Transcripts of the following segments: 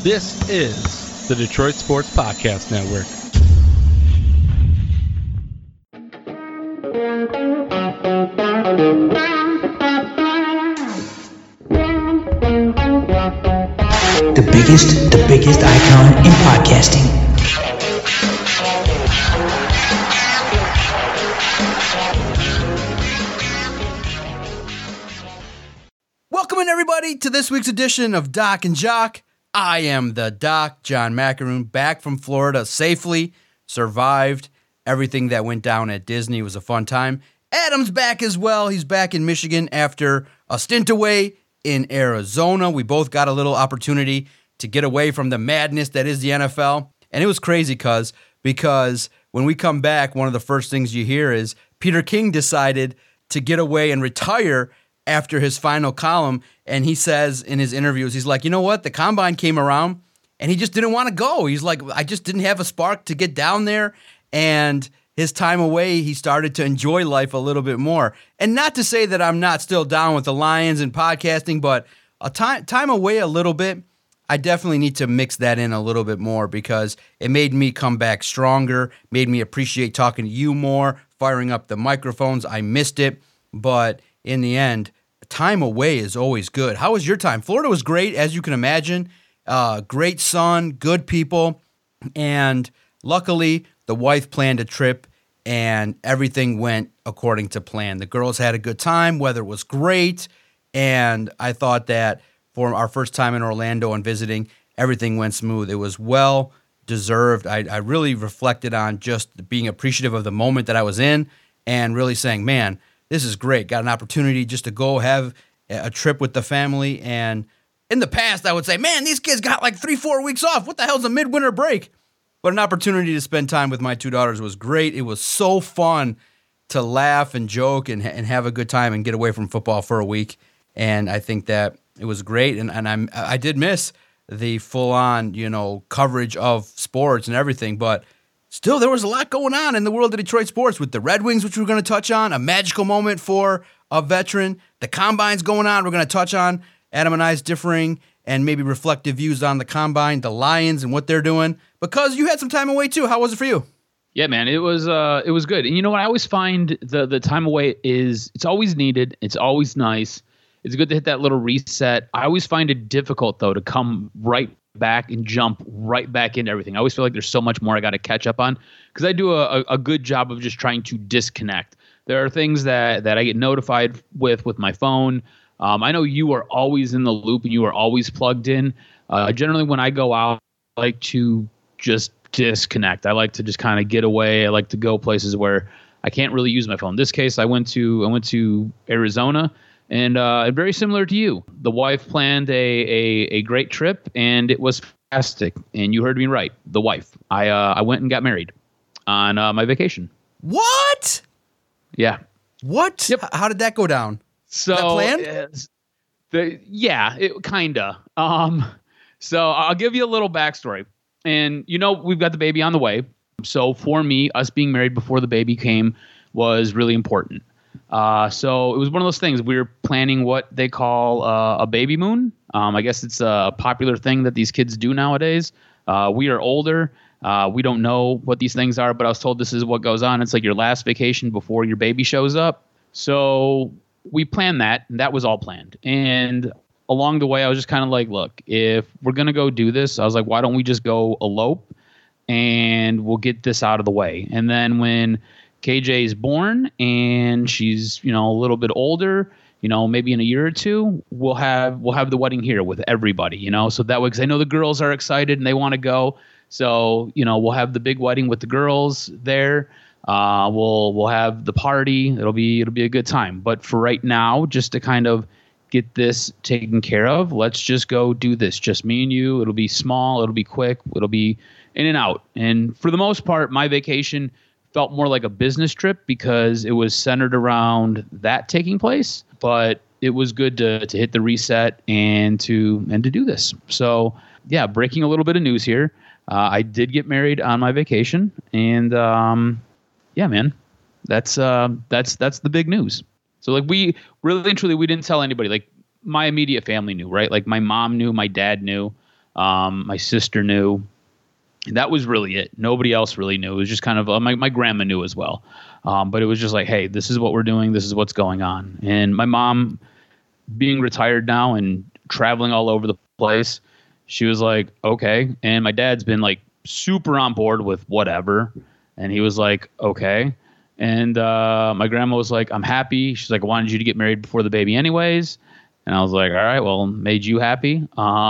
This is the Detroit Sports Podcast Network. The biggest icon in podcasting. Welcome in, everybody, to this week's edition of Doc and Jock. I am the Doc, John McEnroe, back from Florida safely, survived everything that went down at Disney. It was a fun time. Adam's back as well. He's back in Michigan after a stint away in Arizona. We both got a little opportunity to get away from the madness that is the NFL. And it was crazy because when we come back, one of the first things you hear is Peter King decided to get away and retire after his final column. And he says in his interviews, he's like, you know what? The combine came around and he just didn't want to go. He's like, I just didn't have a spark to get down there. And his time away, he started to enjoy life a little bit more. And not to say that I'm not still down with the Lions and podcasting, but a time away a little bit, I definitely need to mix that in a little bit more because it made me come back stronger, made me appreciate talking to you more, firing up the microphones. I missed it, but in the end, time away is always good. How was your time? Florida was great, as you can imagine. Great sun, good people, and luckily the wife planned a trip and everything went according to plan. The girls had a good time, weather was great, and I thought that for our first time in Orlando and visiting, everything went smooth. It was well deserved. I really reflected on just being appreciative of the moment that I was in and really saying, man, this is great. Got an opportunity just to go have a trip with the family. And in the past, I would say, man, these kids got like 3-4 weeks off. What the hell's a midwinter break? But an opportunity to spend time with my two daughters was great. It was so fun to laugh and joke and have a good time and get away from football for a week. And I think that it was great. And I did miss the full-on, coverage of sports and everything. But still, there was a lot going on in the world of Detroit sports with the Red Wings, which we're going to touch on, a magical moment for a veteran. The Combine's going on. We're going to touch on Adam and I's differing and maybe reflective views on the Combine, the Lions, and what they're doing. Because you had some time away, too. How was it for you? Yeah, man, it was good. And you know what? I always find the time away it's always needed. It's always nice. It's good to hit that little reset. I always find it difficult, though, to come right back and jump right back into everything. I always feel like there's so much more I got to catch up on because I do a good job of just trying to disconnect. There are things that I get notified with my phone. I know you are always in the loop and you are always plugged in. Generally, when I go out, I like to just disconnect. I like to just kind of get away. I like to go places where I can't really use my phone. In this case, I went to Arizona. And very similar to you, the wife planned a great trip, and it was fantastic. And you heard me right, the wife. I went and got married on my vacation. What? Yeah. What? Yep. How did that go down? So, that planned? Yeah, it kinda. So I'll give you a little backstory. And we've got the baby on the way. So for me, us being married before the baby came was really important. So it was one of those things. We were planning what they call a baby moon. I guess it's a popular thing that these kids do nowadays. We are older. We don't know what these things are, but I was told this is what goes on. It's like your last vacation before your baby shows up. So we planned that, and that was all planned. And along the way, I was just kind of like, look, if we're going to go do this, I was like, why don't we just go elope and we'll get this out of the way. And then when KJ is born and she's, a little bit older, maybe in a year or two, we'll have the wedding here with everybody, so that way, because I know the girls are excited and they want to go. So, we'll have the big wedding with the girls there. We'll have the party. It'll be a good time. But for right now, just to kind of get this taken care of, let's just go do this. Just me and you. It'll be small. It'll be quick. It'll be in and out. And for the most part, my vacation felt more like a business trip because it was centered around that taking place, but it was good to hit the reset and to do this. So yeah, breaking a little bit of news here. I did get married on my vacation, and yeah, man, that's the big news. So like we really and truly, we didn't tell anybody. Like my immediate family knew, right? Like my mom knew, my dad knew. My sister knew. And that was really it. Nobody else really knew. It was just kind of my grandma knew as well. But it was just like, hey, this is what we're doing. This is what's going on. And my mom, being retired now and traveling all over the place, she was like, okay. And my dad's been like super on board with whatever. And he was like, okay. And my grandma was like, I'm happy. She's like, I wanted you to get married before the baby anyways. And I was like, all right, well, made you happy.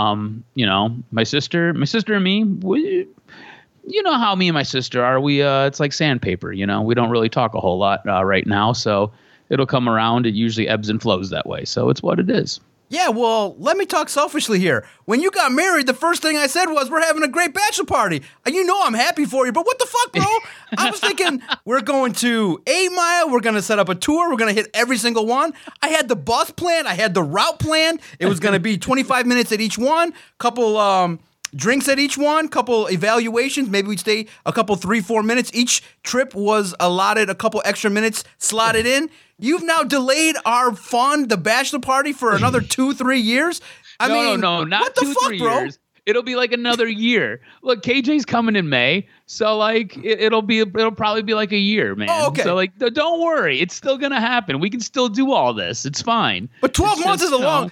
My sister and me, you know how me and my sister are. It's like sandpaper, we don't really talk a whole lot right now. So it'll come around. It usually ebbs and flows that way. So it's what it is. Yeah, well, let me talk selfishly here. When you got married, the first thing I said was, we're having a great bachelor party. And I'm happy for you, but what the fuck, bro? I was thinking, we're going to 8 Mile, we're going to set up a tour, we're going to hit every single one. I had the bus planned, I had the route planned. It was going to be 25 minutes at each one, couple drinks at each one, couple evaluations. Maybe we'd stay a couple 3-4 minutes. Each trip was allotted a couple extra minutes slotted in. You've now delayed our fun, the bachelor party, for another 2-3 years. No, not what the 2-3 years. It'll be like another year. Look, KJ's coming in May, so like it'll probably be like a year, man. Oh, okay. So like, don't worry, it's still gonna happen. We can still do all this. It's fine. But 12 months is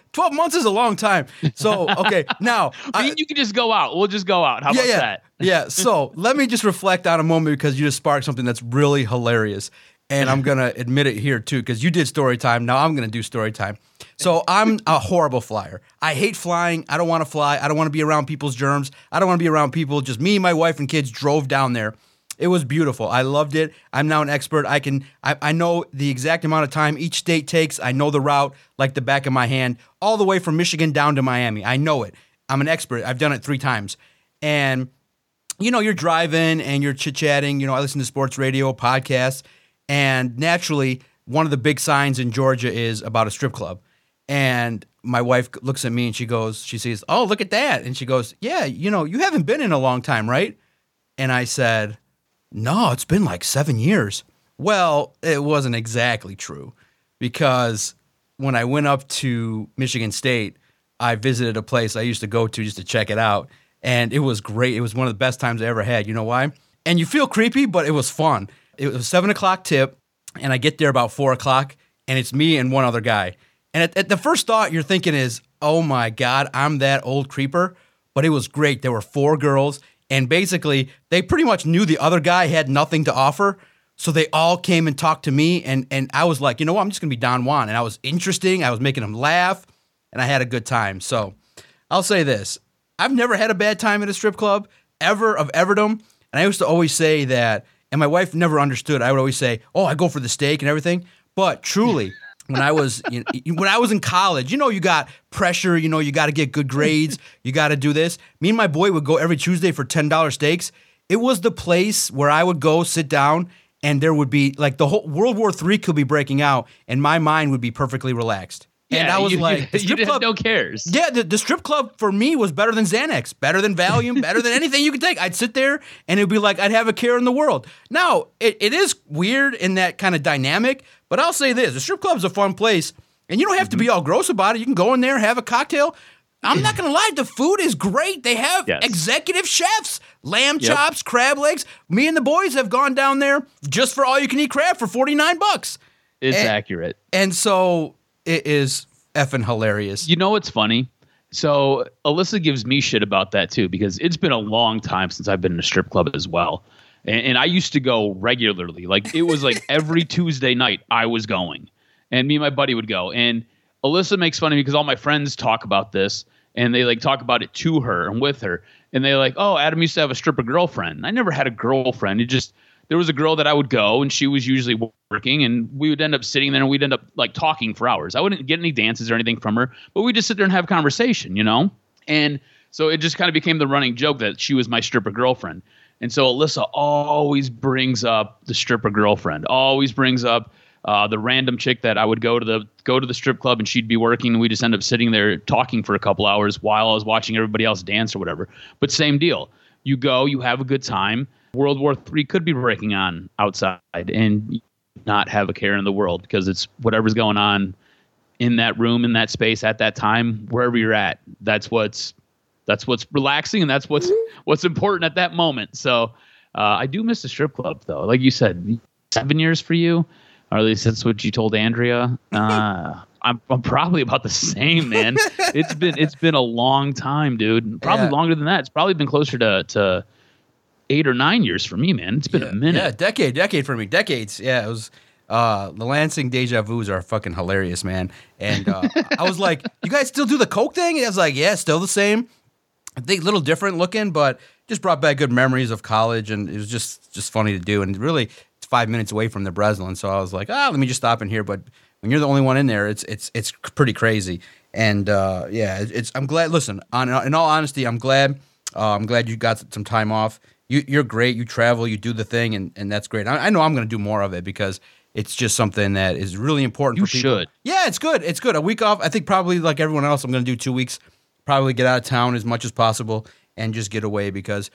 a long time. So okay, now you can just go out. We'll just go out. How about that? Yeah. So let me just reflect on a moment, because you just sparked something that's really hilarious. And I'm going to admit it here, too, because you did story time. Now I'm going to do story time. So I'm a horrible flyer. I hate flying. I don't want to fly. I don't want to be around people's germs. I don't want to be around people. Just me, my wife, and kids drove down there. It was beautiful. I loved it. I'm now an expert. I know the exact amount of time each state takes. I know the route like the back of my hand, all the way from Michigan down to Miami. I know it. I'm an expert. I've done it 3 times. And, you're driving and you're chit-chatting. I listen to sports radio, podcasts. And naturally, one of the big signs in Georgia is about a strip club. And my wife looks at me and she says, oh, look at that. And she goes, yeah, you haven't been in a long time, right? And I said, no, it's been like 7 years. Well, it wasn't exactly true, because when I went up to Michigan State, I visited a place I used to go to just to check it out. And it was great. It was one of the best times I ever had. You know why? And you feel creepy, but it was fun. It was 7 o'clock tip, and I get there about 4 o'clock, and it's me and one other guy. And at the first thought you're thinking is, oh my God, I'm that old creeper. But it was great. There were 4 girls, and basically they pretty much knew the other guy had nothing to offer. So they all came and talked to me, and I was like, I'm just going to be Don Juan. And I was interesting. I was making them laugh, and I had a good time. So I'll say this. I've never had a bad time at a strip club, ever, of everdom. And I used to always say that. And my wife never understood. I would always say, oh, I go for the steak and everything. But truly, when I was in college, you got pressure, you got to get good grades. You got to do this. Me and my boy would go every Tuesday for $10 steaks. It was the place where I would go sit down, and there would be like the whole World War III could be breaking out, and my mind would be perfectly relaxed. And I was like, the strip club, no cares. Yeah, the strip club for me was better than Xanax, better than Valium, better than anything you could take. I'd sit there and it'd be like I'd have a care in the world. Now, it is weird in that kind of dynamic, but I'll say this. The strip club's a fun place, and you don't have to be all gross about it. You can go in there, have a cocktail. I'm not going to lie. The food is great. They have executive chefs, lamb chops, crab legs. Me and the boys have gone down there just for all-you-can-eat crab for $49. It's accurate. And so it is effing hilarious. You know what's funny? So Alyssa gives me shit about that too, because it's been a long time since I've been in a strip club as well. And I used to go regularly. Like it was like every Tuesday night I was going, and me and my buddy would go. And Alyssa makes fun of me because all my friends talk about this, and they like talk about it to her and with her. And they're like, oh, Adam used to have a stripper girlfriend. I never had a girlfriend. There was a girl that I would go, and she was usually working, and we would end up sitting there and we'd end up like talking for hours. I wouldn't get any dances or anything from her, but we'd just sit there and have a conversation, And so it just kind of became the running joke that she was my stripper girlfriend. And so Alyssa always brings up the stripper girlfriend, always brings up the random chick that I would go to the strip club, and she'd be working, and we just end up sitting there talking for a couple hours while I was watching everybody else dance or whatever. But same deal. You go, you have a good time. World War III could be breaking on outside, and not have a care in the world, because it's whatever's going on in that room, in that space, at that time, wherever you're at. That's what's That's what's relaxing, and that's what's important at that moment. So I do miss the strip club, though. Like you said, 7 years for you, or at least that's what you told Andrea. I'm probably about the same, man. It's been a long time, dude. Probably longer than that. It's probably been closer to 8 or 9 years for me, man. It's been a minute. Yeah, decade for me. Decades. Yeah, it was. The Lansing deja vus are fucking hilarious, man. And I was like, "You guys still do the coke thing?" And I was like, "Yeah, still the same. I think a little different looking, but just brought back good memories of college, and it was just funny to do. And really, it's 5 minutes away from the Breslin, so I was like, let me just stop in here. But when you're the only one in there, it's pretty crazy. And I'm glad. Listen, in all honesty, I'm glad. I'm glad you got some time off. You're great. You travel, you do the thing, and that's great. I know I'm going to do more of it because it's just something that is really important for people. You should. Yeah, it's good. It's good. A week off, I think probably like everyone else, I'm going to do 2 weeks, probably get out of town as much as possible and just get away because,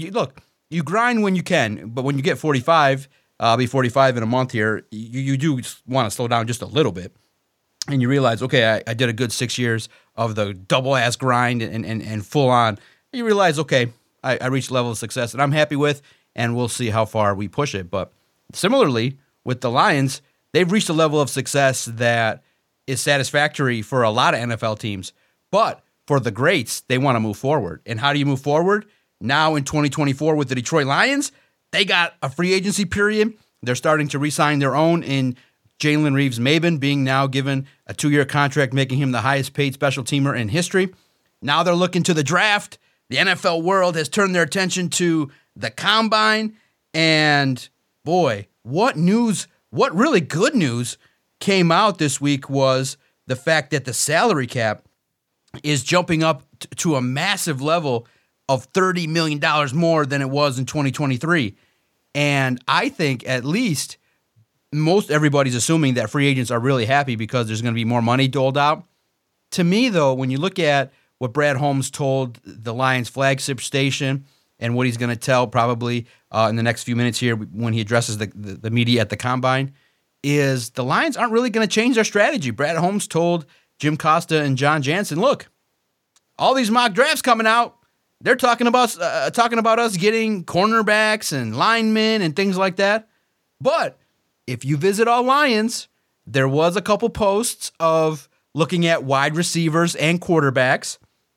you grind when you can, but when you get 45, I'll be 45 in a month here, you do want to slow down just a little bit. And you realize, okay, I did a good 6 years of the double-ass grind and full on. You realize, okay, I reached a level of success that I'm happy with, and we'll see how far we push it. But similarly, with the Lions, they've reached a level of success that is satisfactory for a lot of NFL teams. But for the greats, they want to move forward. And how do you move forward? Now in 2024 with the Detroit Lions, they got a free agency period. They're starting to re-sign their own in Jalen Reeves-Maybin being now given a 2-year contract, making him the highest paid special teamer in history. Now they're looking to the draft. The NFL world has turned their attention to the combine. And boy, what really good news came out this week was the fact that the salary cap is jumping up to a massive level of $30 million more than it was in 2023. And I think at least most everybody's assuming that free agents are really happy because there's going to be more money doled out. To me, though, when you look at what Brad Holmes told the Lions flagship station and what he's going to tell probably in the next few minutes here when he addresses the media at the Combine, is the Lions aren't really going to change their strategy. Brad Holmes told Jim Costa and John Jansen, look, all these mock drafts coming out, they're talking about us getting cornerbacks and linemen and things like that. But if you visit all Lions, there was a couple posts of looking at wide receivers and quarterbacks.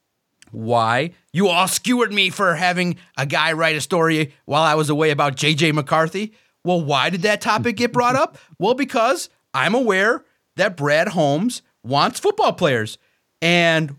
Why? You all skewered me for having a guy write a story while I was away about J.J. McCarthy. Well, why did that topic get brought up? Well, because I'm aware that Brad Holmes wants football players. And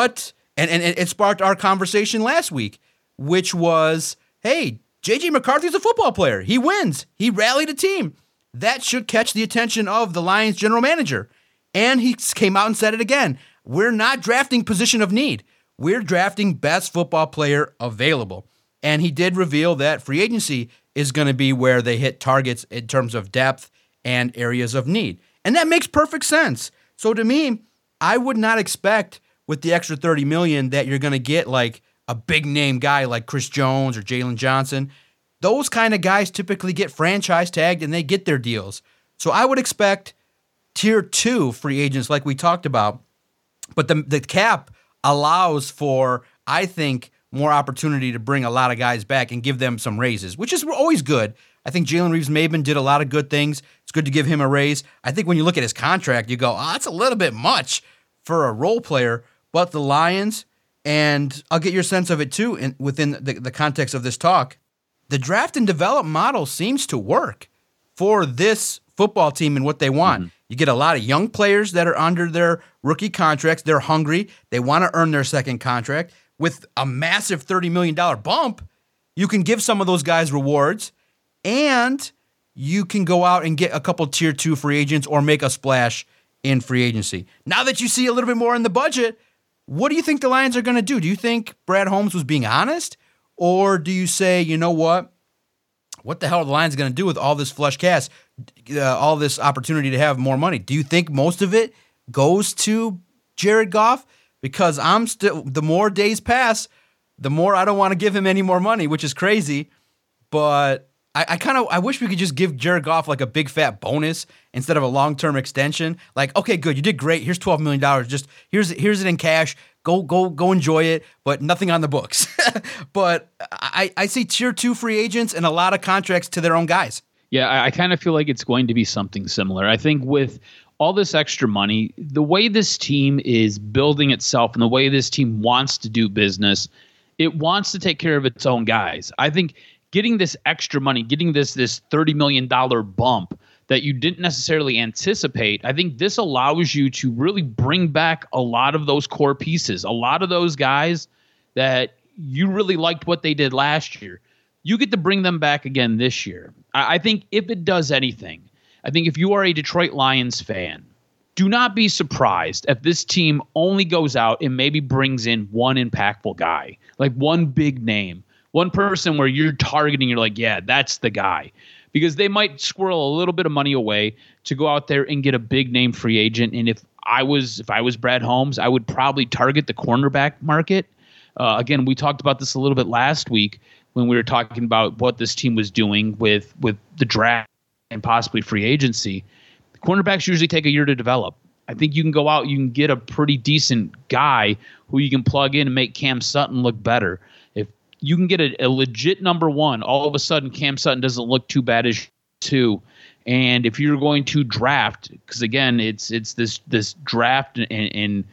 it sparked our conversation last week, which was, hey, J.J. McCarthy's a football player. He wins. He rallied a team. That should catch the attention of the Lions general manager. And he came out and said it again. We're not drafting position of need. We're drafting best football player available. And he did reveal that free agency is going to be where they hit targets in terms of depth and areas of need. And that makes perfect sense. So to me, I would not expect with the extra $30 million that you're going to get like a big name guy like Chris Jones or Jalen Johnson. Those kind of guys typically get franchise tagged and they get their deals. So I would expect tier 2 free agents like we talked about. But the cap allows for, I think, more opportunity to bring a lot of guys back and give them some raises, which is always good. I think Jalen Reeves-Maybin did a lot of good things. It's good to give him a raise. I think when you look at his contract, you go, that's a little bit much for a role player. But the Lions, and I'll get your sense of it too within the context of this talk, the draft and develop model seems to work for this football team and what they want. Mm-hmm. You get a lot of young players that are under their rookie contracts. They're hungry. They want to earn their second contract. With a massive $30 million bump, you can give some of those guys rewards, and you can go out and get a couple tier 2 free agents or make a splash in free agency. Now that you see a little bit more in the budget, what do you think the Lions are going to do? Do you think Brad Holmes was being honest? Or do you say, you know what? What the hell are the Lions going to do with all this flush cash, all this opportunity to have more money? Do you think most of it goes to Jared Goff? Because the more days pass, the more I don't want to give him any more money, which is crazy. But I wish we could just give Jared Goff like a big fat bonus instead of a long-term extension. Like, okay, good, you did great. Here's $12 million. Just here's it in cash. Go enjoy it, but nothing on the books. But I see tier 2 free agents and a lot of contracts to their own guys. Yeah, I kind of feel like it's going to be something similar. I think with all this extra money, the way this team is building itself and the way this team wants to do business, it wants to take care of its own guys. I think getting this extra money, getting this $30 million bump that you didn't necessarily anticipate, I think this allows you to really bring back a lot of those core pieces, a lot of those guys that you really liked what they did last year. You get to bring them back again this year. I think if it does anything, I think if you are a Detroit Lions fan, do not be surprised if this team only goes out and maybe brings in one impactful guy, like one big name, one person where you're targeting, you're like, yeah, that's the guy. Because they might squirrel a little bit of money away to go out there and get a big name free agent. And if I was Brad Holmes, I would probably target the cornerback market. Again, we talked about this a little bit last week when we were talking about what this team was doing with the draft and possibly free agency. Cornerbacks usually take a year to develop. I think you can go out, you can get a pretty decent guy who you can plug in and make Cam Sutton look better. If you can get a legit number one, all of a sudden Cam Sutton doesn't look too bad as two. And if you're going to draft, because again, it's this draft and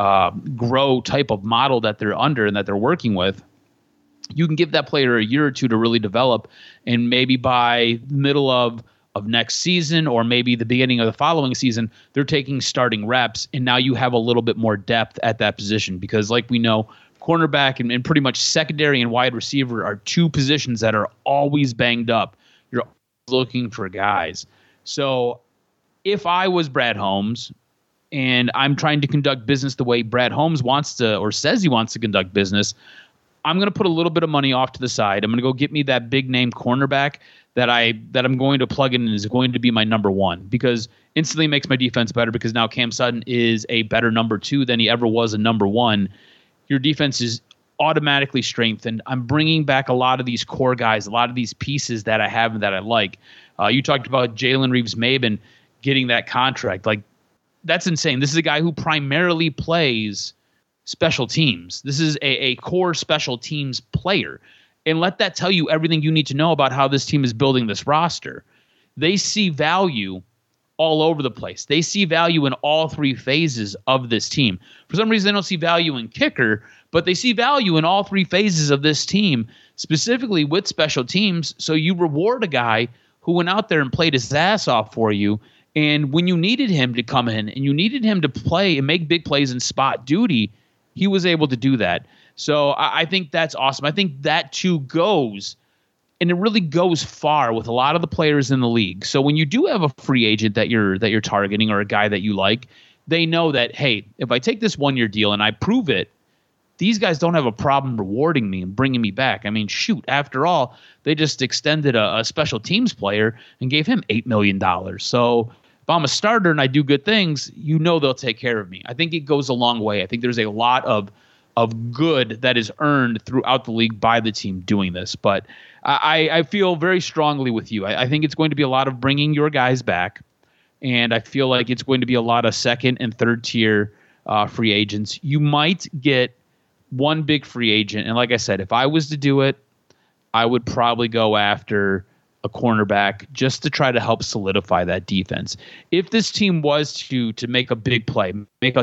grow type of model that they're under and that they're working with, you can give that player a year or two to really develop, and maybe by middle of next season or maybe the beginning of the following season, they're taking starting reps, and now you have a little bit more depth at that position. Because like we know, cornerback and pretty much secondary and wide receiver are two positions that are always banged up. You're always looking for guys. So if I was Brad Holmes and I'm trying to conduct business the way Brad Holmes wants to or says he wants to conduct business, I'm going to put a little bit of money off to the side. I'm going to go get me that big name cornerback that I'm going to plug in and is going to be my number one, because instantly makes my defense better, because now Cam Sutton is a better number two than he ever was a number one. Your defense is automatically strengthened. I'm bringing back a lot of these core guys, a lot of these pieces that I have and that I like. You talked about Jalen Reeves-Maybin getting that contract. Like, that's insane. This is a guy who primarily plays special teams. This is a core special teams player. And let that tell you everything you need to know about how this team is building this roster. They see value all over the place. They see value in all three phases of this team. For some reason, they don't see value in kicker, but they see value in all three phases of this team, specifically with special teams. So you reward a guy who went out there and played his ass off for you. And when you needed him to come in and you needed him to play and make big plays in spot duty, he was able to do that. So I think that's awesome. I think that too goes, and it really goes far with a lot of the players in the league. So when you do have a free agent that you're targeting, or a guy that you like, they know that, hey, if I take this 1-year deal and I prove it, these guys don't have a problem rewarding me and bringing me back. I mean, shoot, after all, they just extended a special teams player and gave him $8 million. So if I'm a starter and I do good things, you know they'll take care of me. I think it goes a long way. I think there's a lot of good that is earned throughout the league by the team doing this. But I feel very strongly with you. I think it's going to be a lot of bringing your guys back, and I feel like it's going to be a lot of second and third tier free agents. You might get one big free agent, and like I said, if I was to do it, I would probably go after a cornerback just to try to help solidify that defense. If this team was to make a big play, make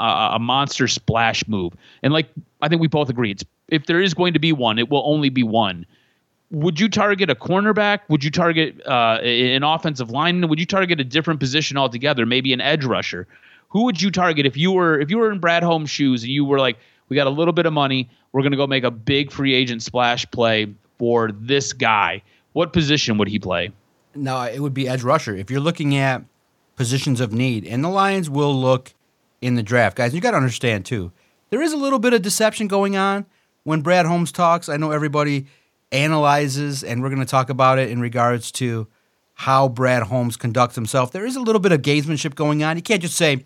a monster splash move, and like I think we both agree, if there is going to be one, it will only be one. Would you target a cornerback? Would you target an offensive lineman? Would you target a different position altogether, maybe an edge rusher? Who would you target if you were in Brad Holmes' shoes and you were like, we got a little bit of money, we're going to go make a big free agent splash play for this guy? What position would he play? No, it would be edge rusher. If you're looking at positions of need, and the Lions will look in the draft. Guys, you got to understand, too, there is a little bit of deception going on when Brad Holmes talks. I know everybody analyzes, and we're going to talk about it in regards to how Brad Holmes conducts himself. There is a little bit of gamesmanship going on. You can't just say,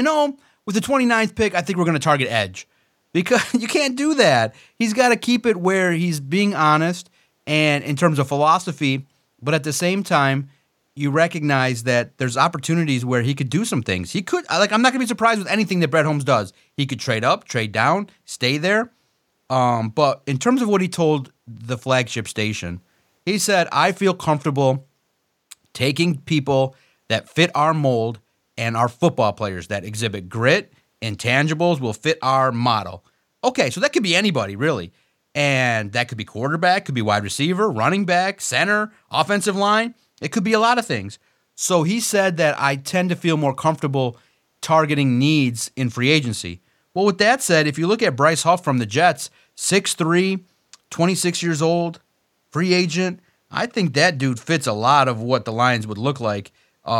with the 29th pick, I think we're going to target edge. Because you can't do that. He's got to keep it where he's being honest and in terms of philosophy, but at the same time, you recognize that there's opportunities where he could do some things. He could, I'm not going to be surprised with anything that Brett Holmes does. He could trade up, trade down, stay there. But in terms of what he told the flagship station, he said, I feel comfortable taking people that fit our mold and our football players that exhibit grit, intangibles will fit our model. Okay, so that could be anybody, really. And that could be quarterback, could be wide receiver, running back, center, offensive line. It could be a lot of things. So he said that I tend to feel more comfortable targeting needs in free agency. Well, with that said, if you look at Bryce Huff from the Jets, 6'3", 26 years old, free agent, I think that dude fits a lot of what the Lions would look like.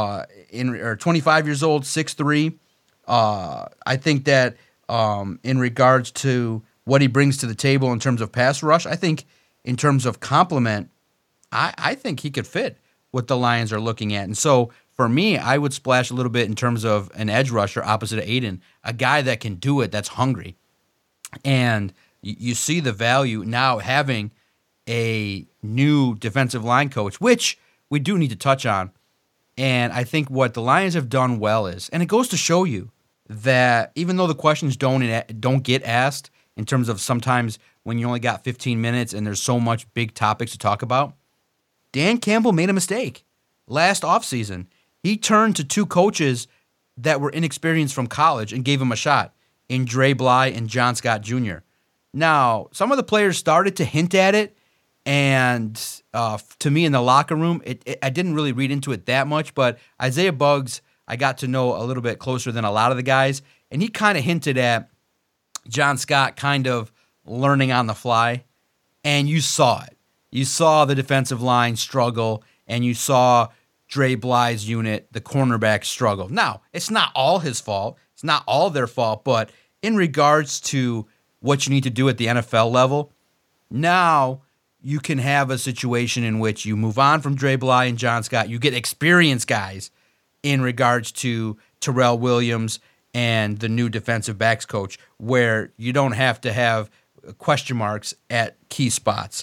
25 years old, 6'3". I think that in regards to what he brings to the table in terms of pass rush, I think in terms of complement, I think he could fit what the Lions are looking at. And so for me, I would splash a little bit in terms of an edge rusher opposite of Aiden, a guy that can do it, that's hungry. And you see the value now having a new defensive line coach, which we do need to touch on. And I think what the Lions have done well is, and it goes to show you that even though the questions don't get asked in terms of sometimes when you only got 15 minutes and there's so much big topics to talk about, Dan Campbell made a mistake last offseason. He turned to two coaches that were inexperienced from college and gave him a shot in Dre Bly and John Scott Jr. Now, some of the players started to hint at it, and to me in the locker room, I didn't really read into it that much, but Isaiah Buggs, I got to know a little bit closer than a lot of the guys, and he kind of hinted at John Scott kind of learning on the fly, and you saw it. You saw the defensive line struggle, and you saw Dre Bly's unit, the cornerback, struggle. Now, it's not all his fault. It's not all their fault, but in regards to what you need to do at the NFL level, now you can have a situation in which you move on from Dre Bly and John Scott. You get experienced guys in regards to Terrell Williams and the new defensive backs coach, where you don't have to have question marks at key spots.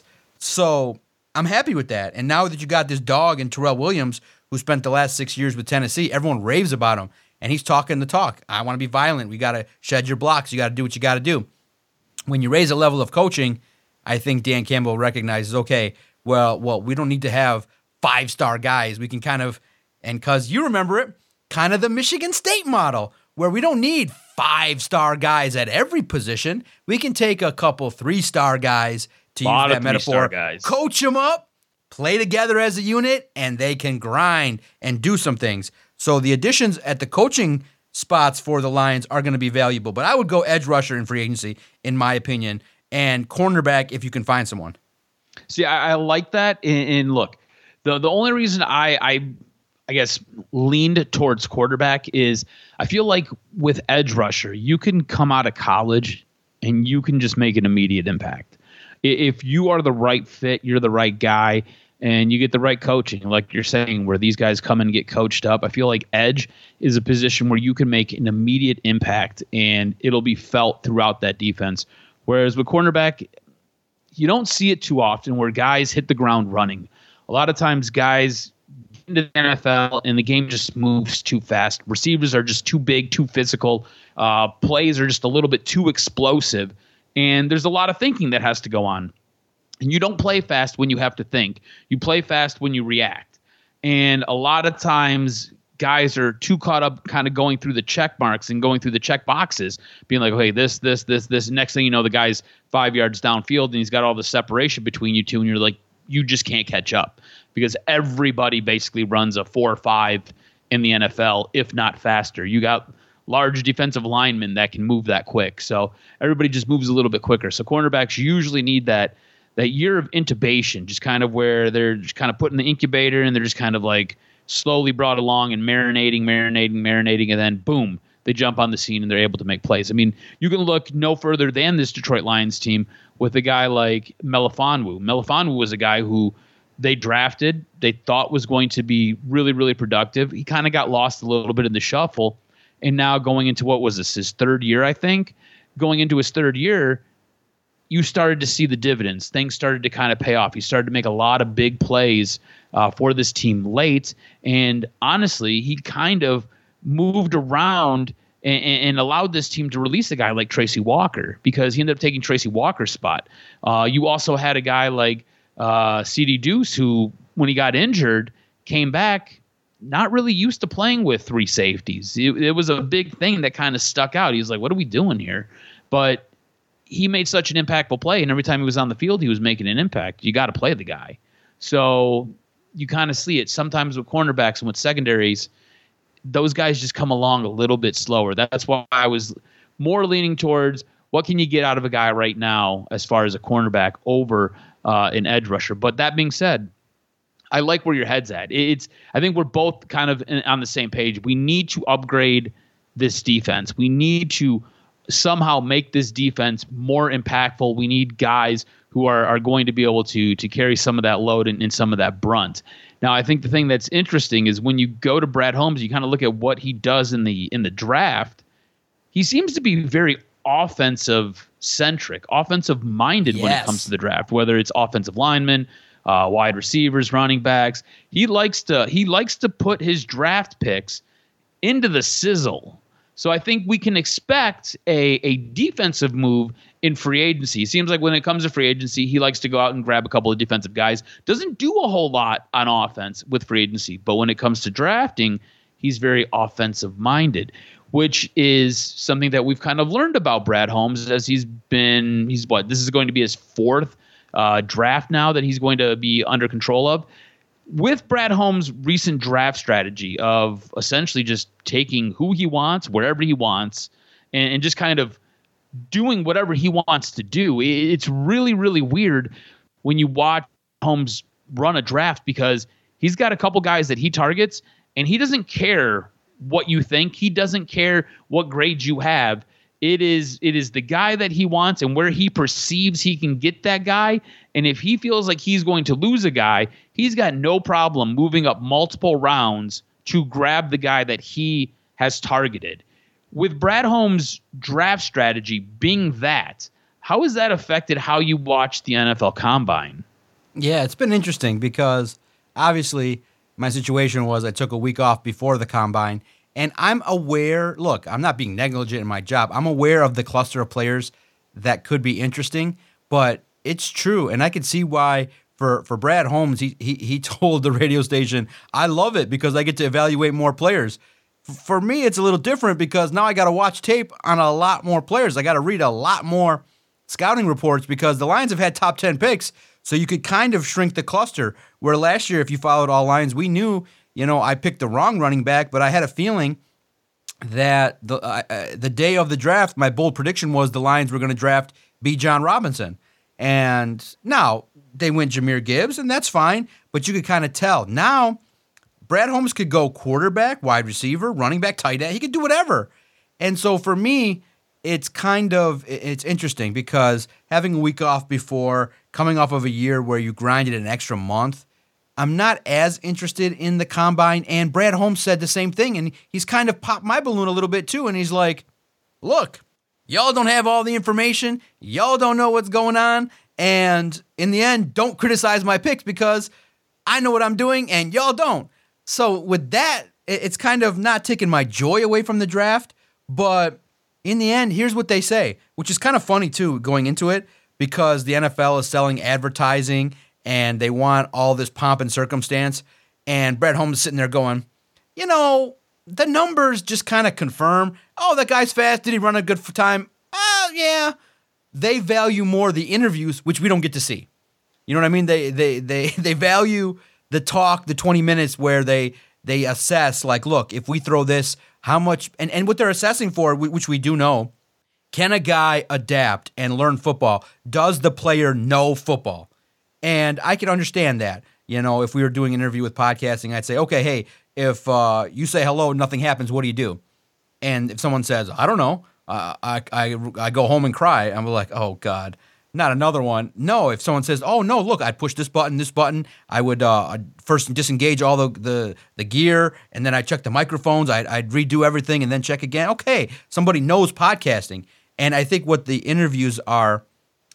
So I'm happy with that. And now that you got this dog in Terrell Williams, who spent the last 6 years with Tennessee, everyone raves about him. And he's talking the talk. I want to be violent. We got to shed your blocks. You got to do what you got to do. When you raise a level of coaching, I think Dan Campbell recognizes, okay, well, we don't need to have 5-star guys. We can kind of, and because you remember it, kind of the Michigan State model, where we don't need 5-star guys at every position. We can take a couple 3-star guys, to use that metaphor, coach them up, play together as a unit, and they can grind and do some things. So the additions at the coaching spots for the Lions are going to be valuable. But I would go edge rusher in free agency, in my opinion, and cornerback if you can find someone. See, I like that. And look, the only reason I guess leaned towards quarterback is I feel like with edge rusher, you can come out of college and you can just make an immediate impact. If you are the right fit, you're the right guy, and you get the right coaching, like you're saying, where these guys come and get coached up, I feel like edge is a position where you can make an immediate impact, and it'll be felt throughout that defense. Whereas with cornerback, you don't see it too often where guys hit the ground running. A lot of times guys get into the NFL, and the game just moves too fast. Receivers are just too big, too physical. Plays are just a little bit too explosive. And there's a lot of thinking that has to go on. And you don't play fast when you have to think. You play fast when you react. And a lot of times guys are too caught up kind of going through the check marks and going through the check boxes, being like, okay, this. Next thing you know, the guy's 5 yards downfield and he's got all the separation between you two. And you're like, you just can't catch up because everybody basically runs a 4.5 in the NFL, if not faster. You got large defensive linemen that can move that quick. So everybody just moves a little bit quicker. So cornerbacks usually need that year of intubation, just kind of where they're just kind of put in the incubator and they're just kind of like slowly brought along and marinating, and then boom, they jump on the scene and they're able to make plays. I mean, you can look no further than this Detroit Lions team with a guy like Melifonwu. Melifonwu was a guy who they drafted, they thought was going to be really, really productive. He kind of got lost a little bit in the shuffle. And now going into what was this, his third year, I think? Going into his third year, you started to see the dividends. Things started to kind of pay off. He started to make a lot of big plays for this team late. And honestly, he kind of moved around and allowed this team to release a guy like Tracy Walker, because he ended up taking Tracy Walker's spot. You also had a guy like C.D. Deuce, who, when he got injured, came back not really used to playing with three safeties. It was a big thing that kind of stuck out. He was like, what are we doing here? But he made such an impactful play, and every time he was on the field, he was making an impact. You got to play the guy. So you kind of see it sometimes with cornerbacks and with secondaries. Those guys just come along a little bit slower. That's why I was more leaning towards what can you get out of a guy right now as far as a cornerback over an edge rusher. But that being said, I like where your head's at. I think we're both kind of on the same page. We need to upgrade this defense. We need to somehow make this defense more impactful. We need guys who are going to be able to carry some of that load and some of that brunt. Now, I think the thing that's interesting is when you go to Brad Holmes, you kind of look at what he does in the draft. He seems to be very offensive-centric, offensive-minded when it comes to the draft, whether it's offensive linemen, wide receivers, running backs. He likes to put his draft picks into the sizzle. So I think we can expect a defensive move in free agency. It seems like when it comes to free agency, he likes to go out and grab a couple of defensive guys. Doesn't do a whole lot on offense with free agency. But when it comes to drafting, he's very offensive-minded, which is something that we've kind of learned about Brad Holmes as this is going to be his fourth draft now that he's going to be under control of. With Brad Holmes' recent draft strategy of essentially just taking who he wants, wherever he wants, and just kind of doing whatever he wants to do, it's really, really weird when you watch Holmes run a draft, because he's got a couple guys that he targets, and he doesn't care what you think. He doesn't care what grades you have. It is the guy that he wants and where he perceives he can get that guy. And if he feels like he's going to lose a guy, he's got no problem moving up multiple rounds to grab the guy that he has targeted. With Brad Holmes' draft strategy being that, how has that affected how you watch the NFL Combine? Yeah, it's been interesting because obviously my situation was I took a week off before the Combine. And I'm aware, look, I'm not being negligent in my job. I'm aware of the cluster of players that could be interesting, but it's true. And I can see why for Brad Holmes, he told the radio station, I love it because I get to evaluate more players. For me, it's a little different because now I got to watch tape on a lot more players. I got to read a lot more scouting reports because the Lions have had top 10 picks, so you could kind of shrink the cluster. Where last year, if you followed all Lions, we knew, I picked the wrong running back, but I had a feeling that the day of the draft, my bold prediction was the Lions were going to draft Bijan Robinson. And now they went Jahmyr Gibbs, and that's fine, but you could kind of tell. Now, Brad Holmes could go quarterback, wide receiver, running back, tight end. He could do whatever. And so for me, it's interesting because having a week off before, coming off of a year where you grinded an extra month, I'm not as interested in the Combine, and Brad Holmes said the same thing, and he's kind of popped my balloon a little bit too, and he's like, look, y'all don't have all the information, y'all don't know what's going on, and in the end, don't criticize my picks because I know what I'm doing and y'all don't. So with that, it's kind of not taking my joy away from the draft, but in the end, here's what they say, which is kind of funny too going into it because the NFL is selling advertising and they want all this pomp and circumstance. And Brad Holmes is sitting there going, the numbers just kind of confirm, that guy's fast. Did he run a good time? Yeah. They value more the interviews, which we don't get to see. You know what I mean? They value the talk, the 20 minutes where they assess, like, look, if we throw this, how much, and what they're assessing for, which we do know, can a guy adapt and learn football? Does the player know football? And I can understand that. If we were doing an interview with podcasting, I'd say, okay, hey, if you say hello, nothing happens, what do you do? And if someone says, I don't know, I go home and cry, I'm like, oh, God, not another one. No, if someone says, oh, no, look, I'd push this button, I would I'd first disengage all the gear, and then I'd check the microphones, I'd redo everything, and then check again. Okay, somebody knows podcasting. And I think what the interviews are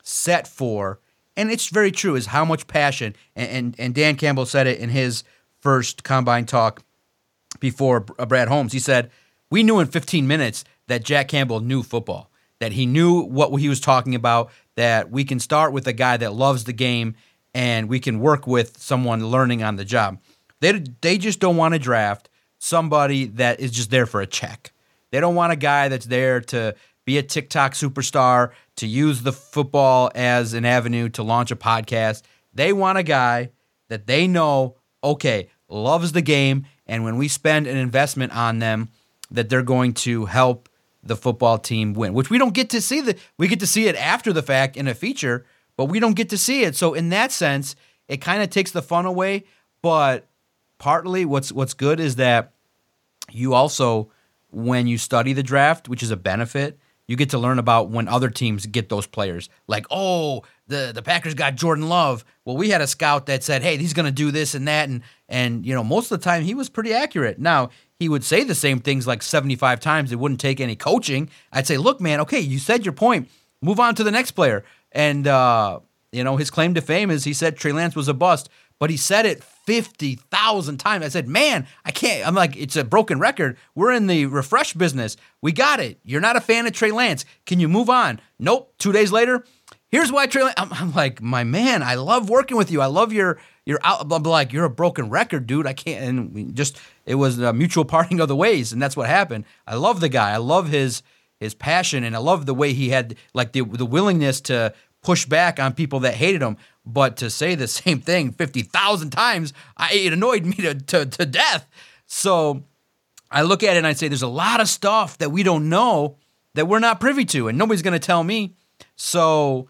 set for, and it's very true, is how much passion, and Dan Campbell said it in his first combine talk before Brad Holmes. He said, we knew in 15 minutes that Jack Campbell knew football, that he knew what he was talking about, that we can start with a guy that loves the game and we can work with someone learning on the job. They just don't want to draft somebody that is just there for a check. They don't want a guy that's there to be a TikTok superstar, to use the football as an avenue to launch a podcast. They want a guy that they know, okay, loves the game, and when we spend an investment on them, that they're going to help the football team win, which we don't get to see. We get to see it after the fact in a feature, but we don't get to see it. So in that sense, it kind of takes the fun away, but partly what's good is that you also, when you study the draft, which is a benefit, you get to learn about when other teams get those players. Like, oh, the Packers got Jordan Love. Well, we had a scout that said, hey, he's going to do this and that. And most of the time he was pretty accurate. Now, he would say the same things like 75 times. It wouldn't take any coaching. I'd say, look, man, okay, you said your point. Move on to the next player. And, his claim to fame is he said Trey Lance was a bust, but he said it 50,000 times. I said, man, I can't. I'm like, it's a broken record. We're in the refresh business. We got it. You're not a fan of Trey Lance. Can you move on? Nope. 2 days later, here's why Trey Lance. I'm like, my man, I love working with you. I love your out. I'm like, you're a broken record, dude. I can't. And it was a mutual parting of the ways, and that's what happened. I love the guy. I love his passion, and I love the way he had like the willingness to push back on people that hated him. But to say the same thing 50,000 times, it annoyed me to death. So I look at it and I say there's a lot of stuff that we don't know that we're not privy to, and nobody's going to tell me. So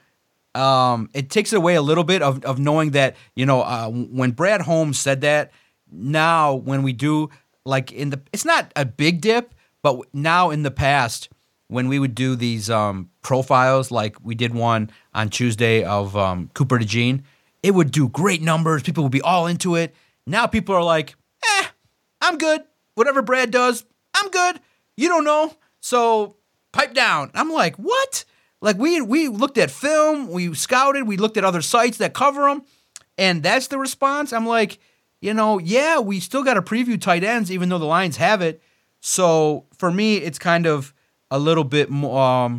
it takes away a little bit of knowing that, when Brad Holmes said that, now when we do, like it's not a big dip, but now in the past, when we would do these profiles, like we did one on Tuesday of Cooper DeJean, it would do great numbers. People would be all into it. Now people are like, I'm good. Whatever Brad does, I'm good. You don't know, so pipe down. I'm like, what? Like we looked at film, we scouted, we looked at other sites that cover them, and that's the response. I'm like, yeah, we still got to preview tight ends, even though the Lions have it. So for me, it's kind of a little bit more,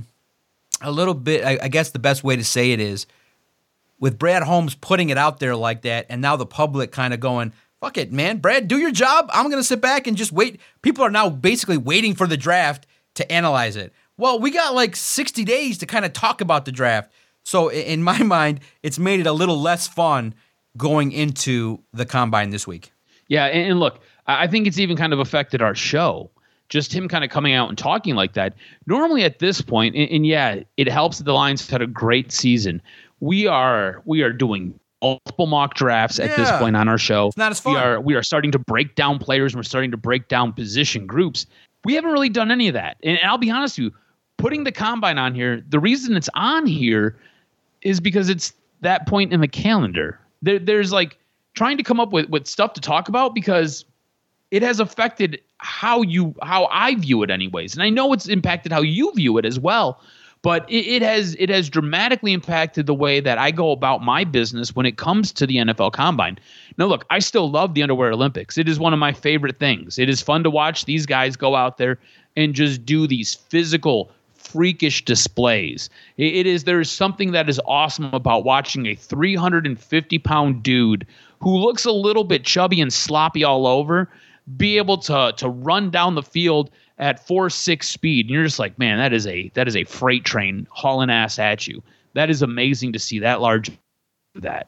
I guess the best way to say it is, with Brad Holmes putting it out there like that, and now the public kind of going, fuck it, man, Brad, do your job. I'm going to sit back and just wait. People are now basically waiting for the draft to analyze it. Well, we got like 60 days to kind of talk about the draft. So in my mind, it's made it a little less fun going into the combine this week. Yeah, and look, I think it's even kind of affected our show. Just him kind of coming out and talking like that. Normally at this point, and yeah, it helps that the Lions had a great season. We are doing multiple mock drafts at this point on our show. It's not as fun. We are starting to break down players, and we're starting to break down position groups. We haven't really done any of that. And I'll be honest with you, putting the combine on here, the reason it's on here is because it's that point in the calendar. There's like trying to come up with stuff to talk about because it has affected how I view it anyways. And I know it's impacted how you view it as well, but it has dramatically impacted the way that I go about my business when it comes to the NFL Combine. Now, look, I still love the Underwear Olympics. It is one of my favorite things. It is fun to watch these guys go out there and just do these physical, freakish displays. There's something that is awesome about watching a 350-pound dude who looks a little bit chubby and sloppy all over be able to run down the field at 4.6 speed. And you're just like, man, that is a freight train hauling ass at you. That is amazing to see that large that.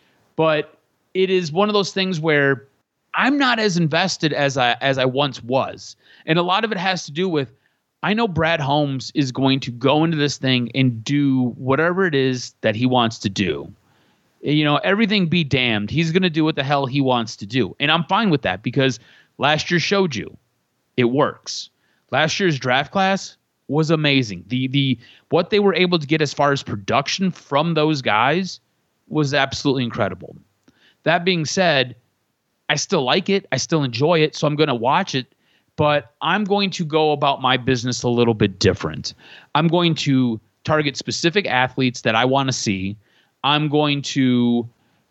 But it is one of those things where I'm not as invested as I once was. And a lot of it has to do with, I know Brad Holmes is going to go into this thing and do whatever it is that he wants to do. Everything be damned. He's going to do what the hell he wants to do. And I'm fine with that because last year showed you it works. Last year's draft class was amazing. The what they were able to get as far as production from those guys was absolutely incredible. That being said, I still like it. I still enjoy it. So I'm going to watch it, but I'm going to go about my business a little bit different. I'm going to target specific athletes that I want to see. I'm going to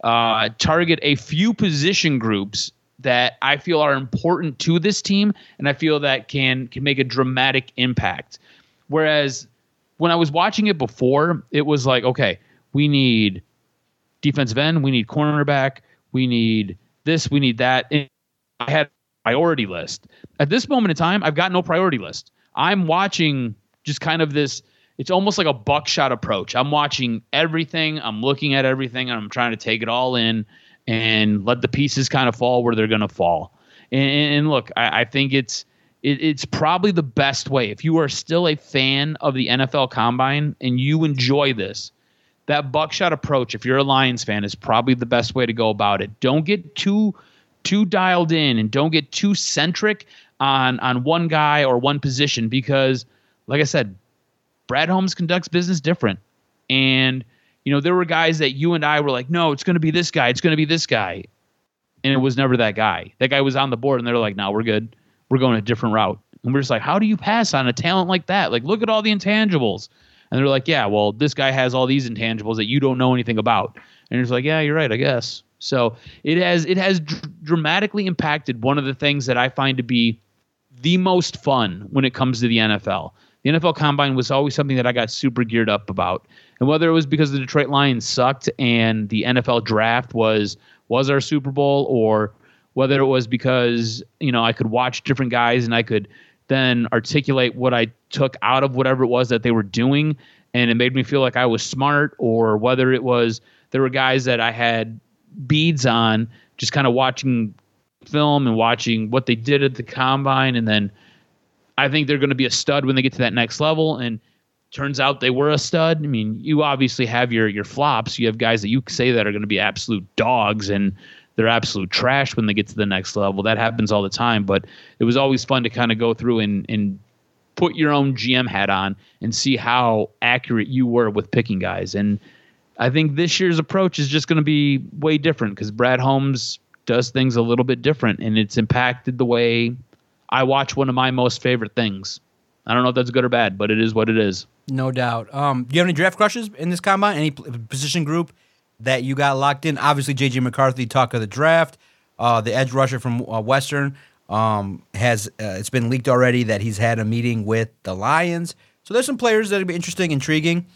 target a few position groups that I feel are important to this team, and I feel that can make a dramatic impact. Whereas when I was watching it before, it was like, okay, we need defensive end, we need cornerback, we need this, we need that. And I had a priority list. At this moment in time, I've got no priority list. I'm watching just kind of this, it's almost like a buckshot approach. I'm watching everything, I'm looking at everything, and I'm trying to take it all in and let the pieces kind of fall where they're going to fall. And look, I think it's probably the best way. If you are still a fan of the NFL Combine and you enjoy this, that buckshot approach, if you're a Lions fan, is probably the best way to go about it. Don't get too dialed in and don't get too centric on one guy or one position because, like I said, Brad Holmes conducts business different. And there were guys that you and I were like, no, it's going to be this guy. It's going to be this guy. And it was never that guy. That guy was on the board and they're like, no, we're good. We're going a different route. And we're just like, how do you pass on a talent like that? Like, look at all the intangibles. And they're like, yeah, well, this guy has all these intangibles that you don't know anything about. And it's like, yeah, you're right, I guess. So it has dramatically impacted one of the things that I find to be the most fun when it comes to the NFL. The NFL Combine was always something that I got super geared up about. And whether it was because the Detroit Lions sucked and the NFL Draft was our Super Bowl, or whether it was because, I could watch different guys and I could then articulate what I took out of whatever it was that they were doing, and it made me feel like I was smart, or whether it was there were guys that I had beads on, just kind of watching film and watching what they did at the Combine, and then I think they're going to be a stud when they get to that next level, and turns out they were a stud. I mean, you obviously have your flops. You have guys that you say that are going to be absolute dogs, and they're absolute trash when they get to the next level. That happens all the time, but it was always fun to kind of go through and put your own GM hat on and see how accurate you were with picking guys. And I think this year's approach is just going to be way different because Brad Holmes does things a little bit different, and it's impacted the way I watch one of my most favorite things. I don't know if that's good or bad, but it is what it is. No doubt. Do you have any draft crushes in this combine? Any position group that you got locked in? Obviously, J.J. McCarthy, talk of the draft. The edge rusher from Western has it's been leaked already that he's had a meeting with the Lions. So there's some players that would be interesting, intriguing.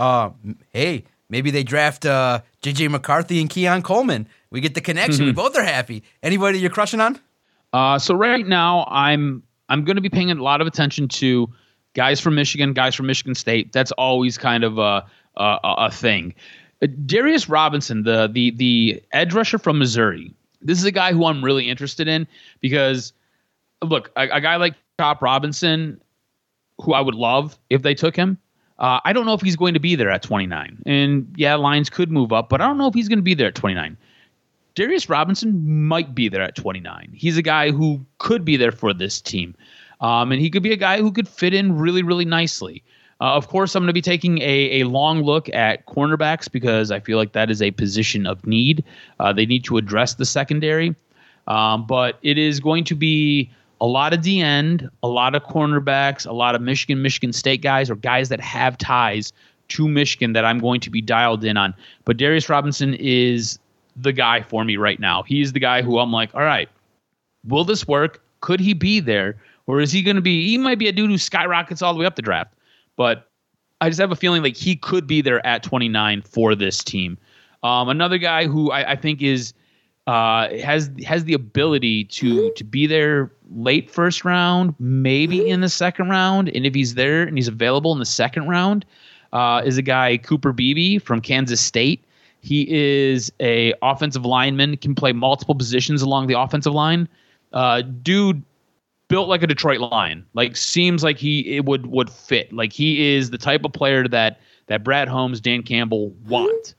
Hey, maybe they draft J.J. McCarthy and Keon Coleman. We get the connection. We both are happy. Anybody you're crushing on? So right now, I'm going to be paying a lot of attention to guys from Michigan, guys from Michigan State. That's always kind of a thing. Darius Robinson, the edge rusher from Missouri. This is a guy who I'm really interested in because, look, a guy like Chop Robinson, who I would love if they took him. I don't know if he's going to be there at 29. And yeah, Lions could move up, but I don't know if he's going to be there at 29. Darius Robinson might be there at 29. He's a guy who could be there for this team. And he could be a guy who could fit in really, really nicely. Of course, I'm going to be taking a long look at cornerbacks because I feel like that is a position of need. They need to address the secondary. But it is going to be a lot of D-end, a lot of cornerbacks, a lot of Michigan State guys, or guys that have ties to Michigan that I'm going to be dialed in on. But Darius Robinson is the guy for me right now. He's the guy who I'm like, all right, will this work? Could he be there? Or is he going to be, he might be a dude who skyrockets all the way up the draft. But I just have a feeling like he could be there at 29 for this team. Another guy who I think is has the ability to be there late first round, maybe in the second round. And if he's there and he's available in the second round, is a guy, Cooper Beebe from Kansas State. He is a offensive lineman, can play multiple positions along the offensive line. Dude built like a Detroit Lion. Like, seems like it would fit. Like, he is the type of player that Brad Holmes, Dan Campbell want.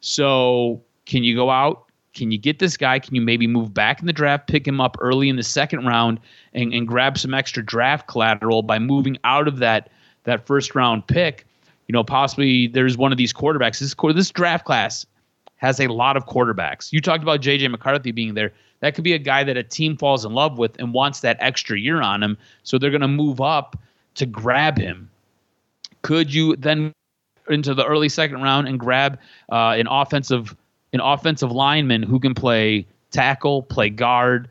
So can you go out? Can you get this guy? Can you maybe move back in the draft, pick him up early in the second round, and grab some extra draft collateral by moving out of that first round pick? Possibly there's one of these quarterbacks. This draft class has a lot of quarterbacks. You talked about J.J. McCarthy being there. That could be a guy that a team falls in love with and wants that extra year on him, so they're going to move up to grab him. Could you then into the early second round and grab an offensive lineman who can play tackle, play guard,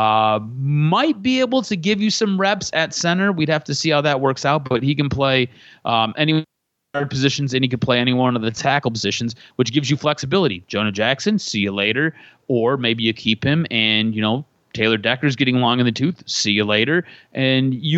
might be able to give you some reps at center. We'd have to see how that works out, but he can play any guard positions and he can play any one of the tackle positions, which gives you flexibility. Jonah Jackson, see you later, or maybe you keep him and, Taylor Decker's getting long in the tooth, see you later. And you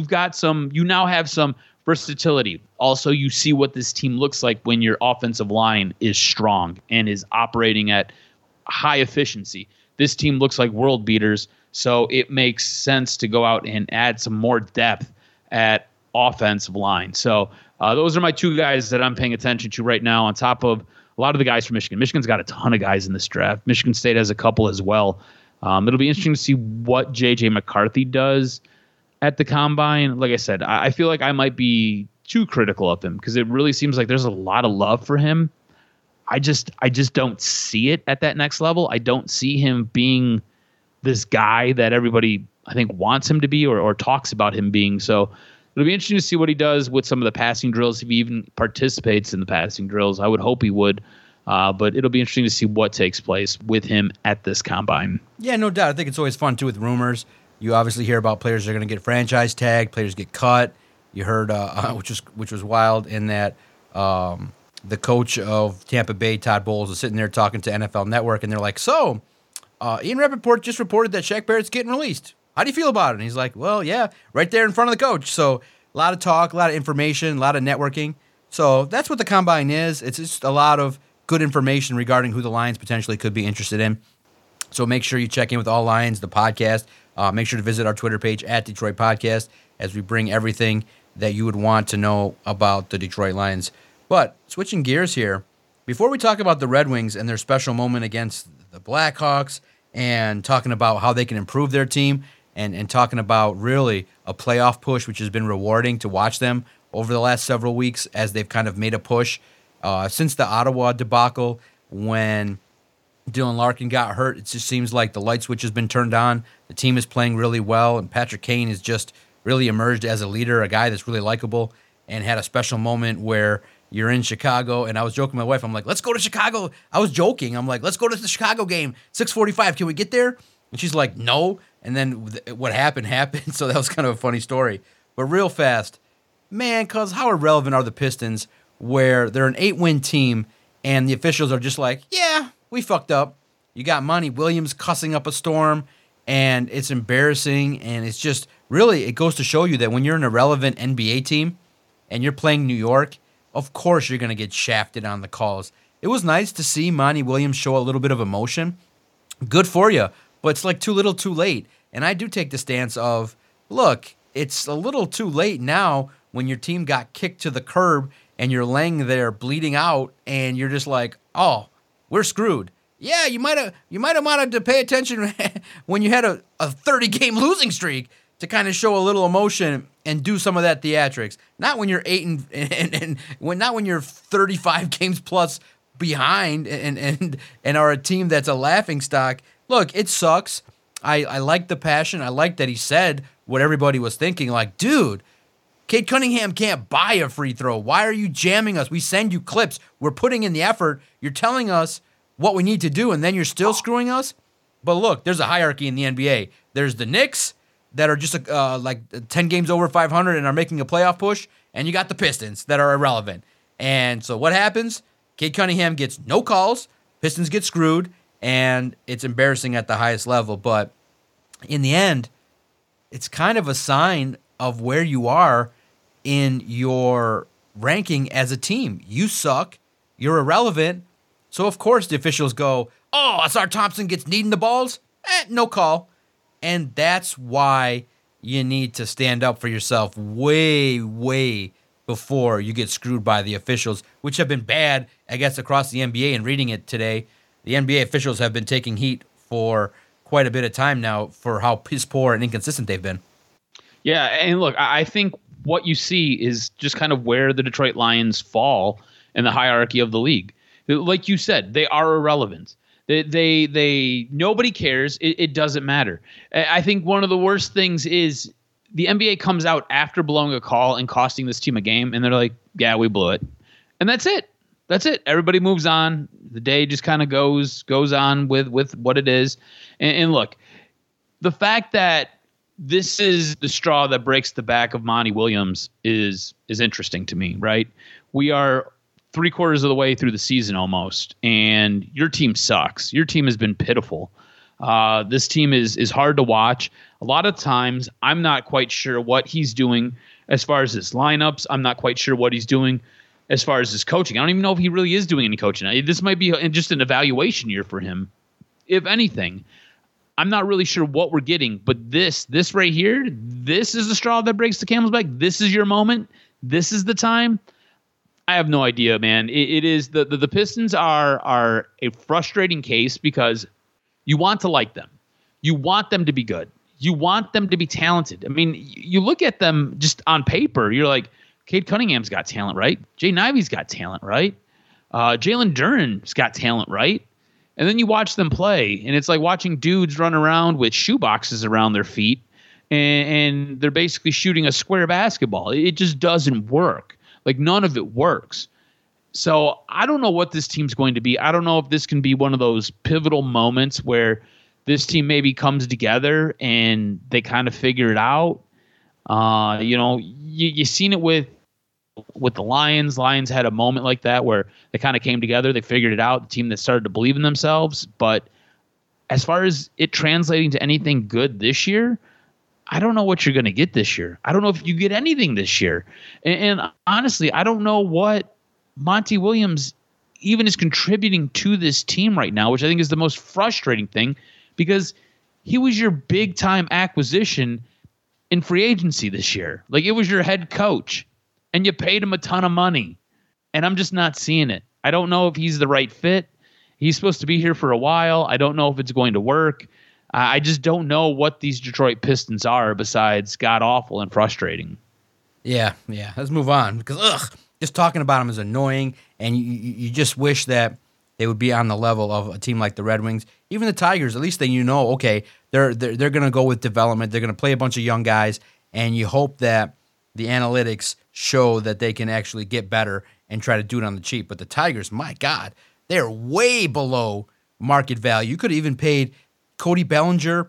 now have some versatility. Also, you see what this team looks like when your offensive line is strong and is operating at high efficiency. This team looks like world beaters, so it makes sense to go out and add some more depth at offensive line. So those are my two guys that I'm paying attention to right now, on top of a lot of the guys from Michigan. Michigan's got a ton of guys in this draft. Michigan State has a couple as well. It'll be interesting to see what J.J. McCarthy does at the Combine. Like I said, I feel like I might be too critical of him because it really seems like there's a lot of love for him. I just don't see it at that next level. I don't see him being this guy that everybody, I think, wants him to be or talks about him being. So it'll be interesting to see what he does with some of the passing drills, if he even participates in the passing drills. I would hope he would. But it'll be interesting to see what takes place with him at this Combine. Yeah, no doubt. I think it's always fun, too, with rumors. You obviously hear about players that are going to get franchise tagged, players get cut. You heard, which was wild, in that the coach of Tampa Bay, Todd Bowles, was sitting there talking to NFL Network, and they're like, so, Ian Rappaport just reported that Shaq Barrett's getting released. How do you feel about it? And he's like, well, yeah, right there in front of the coach. So a lot of talk, a lot of information, a lot of networking. So that's what the Combine is. It's just a lot of good information regarding who the Lions potentially could be interested in. So make sure you check in with All Lions, the podcast. Make sure to visit our Twitter page at Detroit Podcast as we bring everything that you would want to know about the Detroit Lions. But switching gears here, before we talk about the Red Wings and their special moment against the Blackhawks and talking about how they can improve their team and talking about really a playoff push, which has been rewarding to watch them over the last several weeks as they've kind of made a push. Since the Ottawa debacle, when Dylan Larkin got hurt, it just seems like the light switch has been turned on. The team is playing really well, and Patrick Kane has just really emerged as a leader, a guy that's really likable, and had a special moment where you're in Chicago, and I was joking with my wife. I'm like, let's go to Chicago. I was joking. I'm like, let's go to the Chicago game, 6:45. Can we get there? And she's like, no. And then what happened. So that was kind of a funny story. But real fast, man, cuz how irrelevant are the Pistons, where they're an 8-win team and the officials are just like, yeah, we fucked up. You got Monty Williams cussing up a storm, and it's embarrassing, and it's just really, it goes to show you that when you're an irrelevant NBA team and you're playing New York, of course you're going to get shafted on the calls. It was nice to see Monty Williams show a little bit of emotion. Good for you, but it's like too little too late. And I do take the stance of, look, it's a little too late now when your team got kicked to the curb and you're laying there bleeding out, and you're just like, oh, we're screwed. Yeah, you might have wanted to pay attention when you had a 30-game losing streak to kind of show a little emotion and do some of that theatrics. Not when you're 8 and not when you're 35 games plus behind and are a team that's a laughingstock. Look, it sucks. I like the passion. I like that he said what everybody was thinking. Like, dude, Cade Cunningham can't buy a free throw. Why are you jamming us? We send you clips. We're putting in the effort. You're telling us what we need to do, and then you're still screwing us? But look, there's a hierarchy in the NBA. There's the Knicks that are just like 10 games over 500 and are making a playoff push, and you got the Pistons that are irrelevant. And so what happens? Cade Cunningham gets no calls. Pistons get screwed, and it's embarrassing at the highest level. But in the end, it's kind of a sign of where you are in your ranking as a team. You suck. You're irrelevant. So, of course, the officials go, oh, Asar Thompson gets kneed in the balls? No call. And that's why you need to stand up for yourself way, way before you get screwed by the officials, which have been bad, I guess, across the NBA. And reading it today, the NBA officials have been taking heat for quite a bit of time now for how piss poor and inconsistent they've been. Yeah, and look, I think what you see is just kind of where the Detroit Lions fall in the hierarchy of the league. Like you said, they are irrelevant. They nobody cares. It doesn't matter. I think one of the worst things is the NBA comes out after blowing a call and costing this team a game, and they're like, yeah, we blew it. And that's it. That's it. Everybody moves on. The day just kind of goes on with what it is. And look, the fact that this is the straw that breaks the back of Monty Williams is interesting to me, right? We are 3/4 of the way through the season almost, and your team sucks. Your team has been pitiful. This team is hard to watch. A lot of times, I'm not quite sure what he's doing as far as his lineups. I'm not quite sure what he's doing as far as his coaching. I don't even know if he really is doing any coaching. This might be just an evaluation year for him, if anything. I'm not really sure what we're getting, but this right here, this is the straw that breaks the camel's back. This is your moment. This is the time. I have no idea, man. It is the Pistons are a frustrating case because you want to like them. You want them to be good. You want them to be talented. I mean, you look at them just on paper, you're like, Cade Cunningham's got talent, right? Jay Ivey's got talent, right? Jalen Duren's got talent, right? And then you watch them play, and it's like watching dudes run around with shoeboxes around their feet, and they're basically shooting a square basketball. It just doesn't work. Like, none of it works. So I don't know what this team's going to be. I don't know if this can be one of those pivotal moments where this team maybe comes together and they kind of figure it out. You've seen it with the Lions. Lions had a moment like that where they kind of came together. They figured it out. The team that started to believe in themselves. But as far as it translating to anything good this year, I don't know what you're going to get this year. I don't know if you get anything this year. And honestly, I don't know what Monty Williams even is contributing to this team right now, which I think is the most frustrating thing, because he was your big-time acquisition in free agency this year. Like, it was your head coach, and you paid him a ton of money, and I'm just not seeing it. I don't know if he's the right fit. He's supposed to be here for a while. I don't know if it's going to work. I just don't know what these Detroit Pistons are besides god-awful and frustrating. Yeah. Let's move on, because just talking about them is annoying, and you just wish that they would be on the level of a team like the Red Wings. Even the Tigers, at least okay, they're going to go with development. They're going to play a bunch of young guys, and you hope that the analytics show that they can actually get better and try to do it on the cheap. But the Tigers, my God, they're way below market value. You could have even paid Cody Bellinger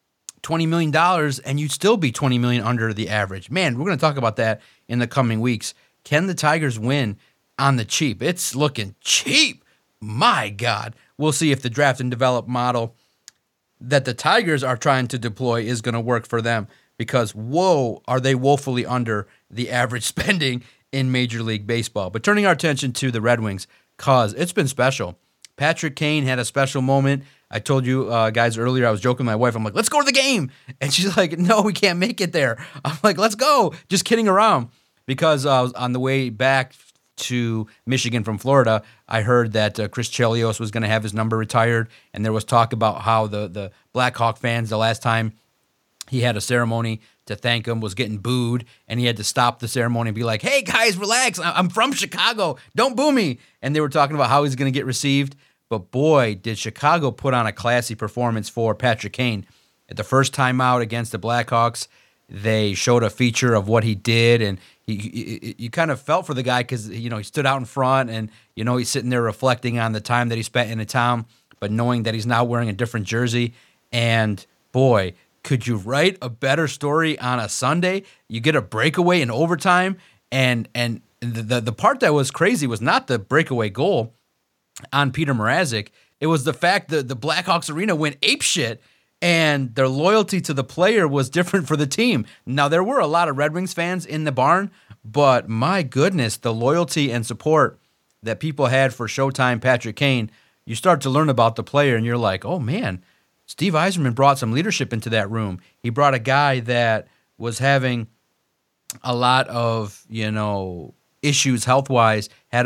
$20 million, and you'd still be $20 million under the average. Man, we're going to talk about that in the coming weeks. Can the Tigers win on the cheap? It's looking cheap. My God. We'll see if the draft and develop model that the Tigers are trying to deploy is going to work for them, because, whoa, are they woefully under the average spending in Major League Baseball. But turning our attention to the Red Wings, because it's been special. Patrick Kane had a special moment. I told you guys earlier, I was joking with my wife. I'm like, let's go to the game. And she's like, no, we can't make it there. I'm like, let's go. Just kidding around. Because on the way back to Michigan from Florida, I heard that Chris Chelios was going to have his number retired. And there was talk about how the Blackhawk fans, the last time he had a ceremony to thank him, was getting booed. And he had to stop the ceremony and be like, hey, guys, relax. I'm from Chicago. Don't boo me. And they were talking about how he's going to get received. But boy, did Chicago put on a classy performance for Patrick Kane. At the first time out against the Blackhawks, they showed a feature of what he did, and you kind of felt for the guy because he stood out in front, and he's sitting there reflecting on the time that he spent in the town, but knowing that he's now wearing a different jersey. And boy, could you write a better story on a Sunday? You get a breakaway in overtime, and the part that was crazy was not the breakaway goal on Peter Mrazek. It was the fact that the Blackhawks arena went apeshit, and their loyalty to the player was different for the team. Now, there were a lot of Red Wings fans in the barn, but my goodness, the loyalty and support that people had for Showtime Patrick Kane, you start to learn about the player, and you're like, oh, man, Steve Yzerman brought some leadership into that room. He brought a guy that was having a lot of, issues health-wise, had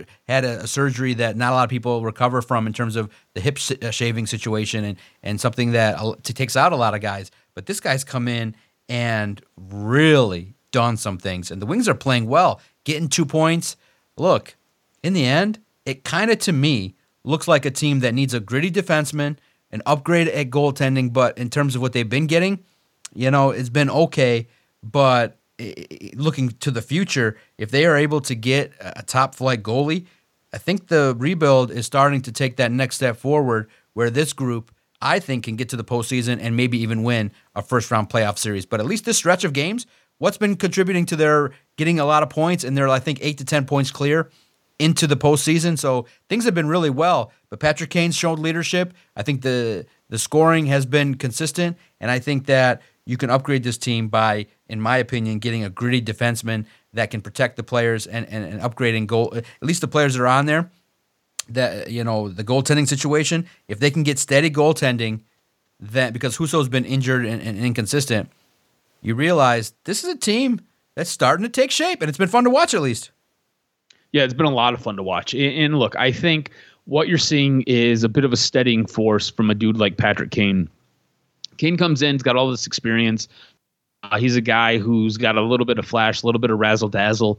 a surgery that not a lot of people recover from in terms of the hip shaving situation, and something that takes out a lot of guys. But this guy's come in and really done some things, and the Wings are playing well, getting 2 points. Look, in the end, it kind of, to me, looks like a team that needs a gritty defenseman, an upgrade at goaltending, but in terms of what they've been getting, it's been okay, but looking to the future, if they are able to get a top flight goalie, I think the rebuild is starting to take that next step forward where this group, I think, can get to the postseason and maybe even win a first-round playoff series. But at least this stretch of games, what's been contributing to their getting a lot of points, and they're, I think, 8 to 10 points clear into the postseason. So things have been really well. But Patrick Kane's shown leadership. I think the scoring has been consistent, and I think that you can upgrade this team by, in my opinion, getting a gritty defenseman that can protect the players and upgrading goal. At least the players that are on there, that the goaltending situation, if they can get steady goaltending, that because Husso's been injured and inconsistent, you realize this is a team that's starting to take shape, and it's been fun to watch at least. Yeah, it's been a lot of fun to watch. And look, I think what you're seeing is a bit of a steadying force from a dude like Patrick Kane. Kane comes in, he's got all this experience. He's a guy who's got a little bit of flash, a little bit of razzle-dazzle,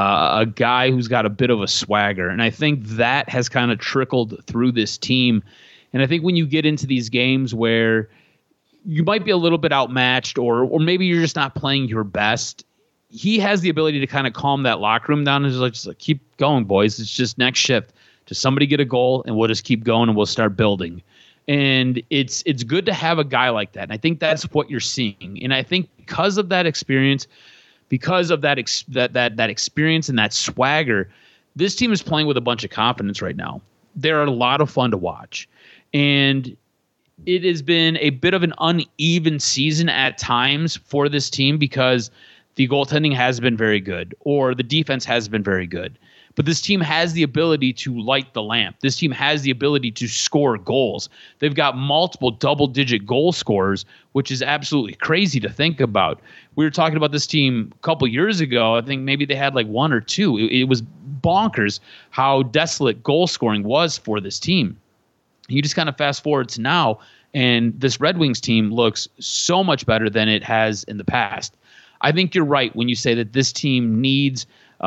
a guy who's got a bit of a swagger. And I think that has kind of trickled through this team. And I think when you get into these games where you might be a little bit outmatched or maybe you're just not playing your best, he has the ability to kind of calm that locker room down and just like keep going, boys. It's just next shift. Just somebody get a goal and we'll just keep going and we'll start building. And it's good to have a guy like that. And I think that's what you're seeing. And I think because of that experience, because of that experience and that swagger, this team is playing with a bunch of confidence right now. They're a lot of fun to watch. And it has been a bit of an uneven season at times for this team because the goaltending has been very good or the defense has been very good. But this team has the ability to light the lamp. This team has the ability to score goals. They've got multiple double-digit goal scorers, which is absolutely crazy to think about. We were talking about this team a couple years ago. I think maybe they had like one or two. It was bonkers how desolate goal scoring was for this team. You just kind of fast forward to now, and this Red Wings team looks so much better than it has in the past. I think you're right when you say that this team needs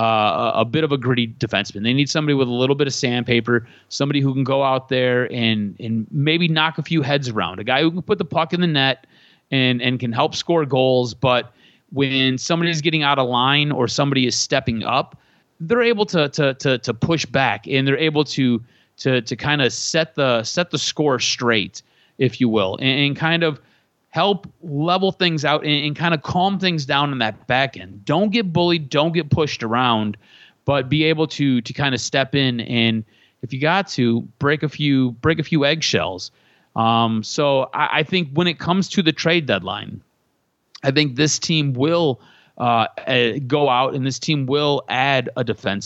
a bit of a gritty defenseman. They need somebody with a little bit of sandpaper, somebody who can go out there and maybe knock a few heads around, a guy who can put the puck in the net and can help score goals. But when somebody's getting out of line or somebody is stepping up, they're able to push back and they're able to kind of set the score straight, if you will, and kind of help level things out and kind of calm things down in that back end. Don't get bullied, don't get pushed around, but be able to kind of step in and, if you got to, break a few eggshells. So I think when it comes to the trade deadline, I think this team will go out and this team will add a defense.